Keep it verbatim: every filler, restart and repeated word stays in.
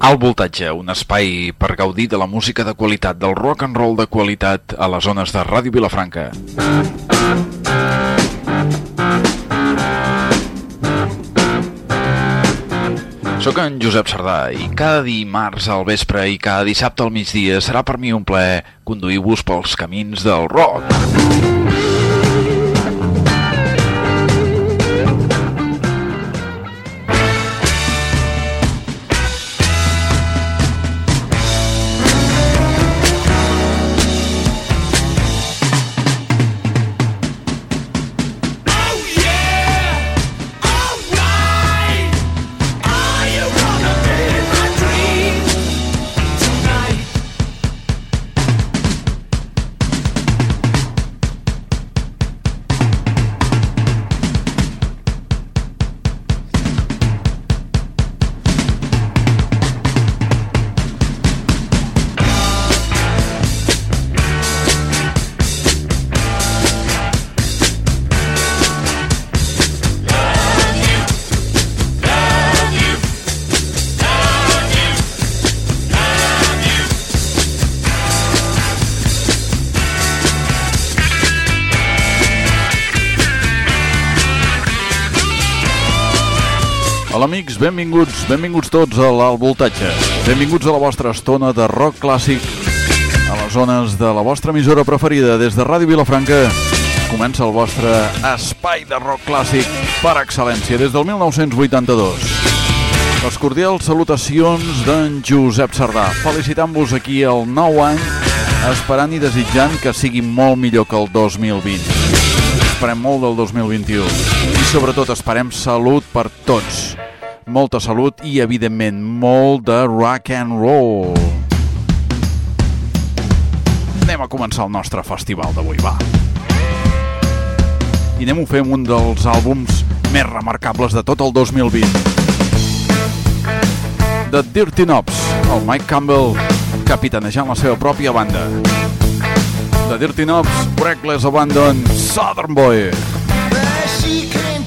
Alt Voltatge, un espai per gaudir de la música de qualitat, del rock and roll de qualitat a les zones de Ràdio Vilafranca. Soc en Josep Sardà i cada dimarts al vespre i cada dissabte al migdia serà per mi un plaer conduir-vos pels camins del rock. Hola amics, benvinguts, benvinguts tots a l'Alt Voltatge. Benvinguts a la vostra estona de rock clàssic a les zones de la vostra emissora preferida. Des de Ràdio Vilafranca comença el vostre espai de rock clàssic per excel·lència des del mil nou-cents vuitanta-dos. Les cordials salutacions d'en Josep Sardà, felicitant-vos aquí el nou any, esperant i desitjant que sigui molt millor que el dos mil vint. Esperem molt del dos mil vint-i-u i sobretot esperem salut per tots. Molta salut i, evidentment, molt de rock and roll. Anem a començar el nostre festival d'avui, va. I anem a fer un dels àlbums més remarcables de tot el dos mil vint. The Dirty Knobs, el Mike Campbell capitanejant la seva pròpia banda. The Dirty Knobs, Reckless Abandon, Southern Boy. There she came